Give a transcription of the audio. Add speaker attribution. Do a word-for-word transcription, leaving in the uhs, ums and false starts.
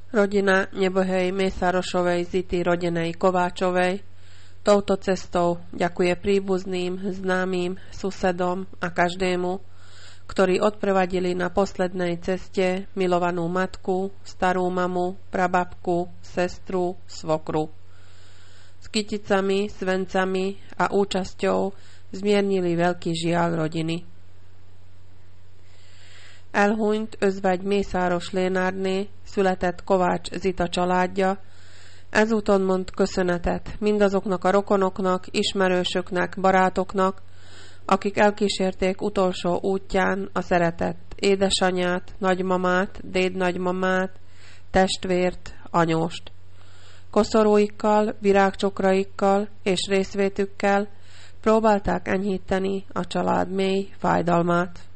Speaker 1: Rodina Nebohej Mésárošovej Zity rodenej Kováčovej touto cestou ďakuje príbuzným, známym, susedom a každému, ktorí odprevadili na poslednej ceste milovanú matku, starú mamu, prababku, sestru, svokru. S kyticami, svencami a účasťou zmiernili veľký žiaľ rodiny. Elhunyt özvegy Mészáros Lénárné született Kovács Zita családja, ezúton mond köszönetet mindazoknak a rokonoknak, ismerősöknek, barátoknak, akik elkísérték utolsó útján a szeretett édesanyát, nagymamát, dédnagymamát, testvért, anyóst. Koszorúikkal, virágcsokraikkal és részvétükkel próbálták enyhíteni a család mély fájdalmát.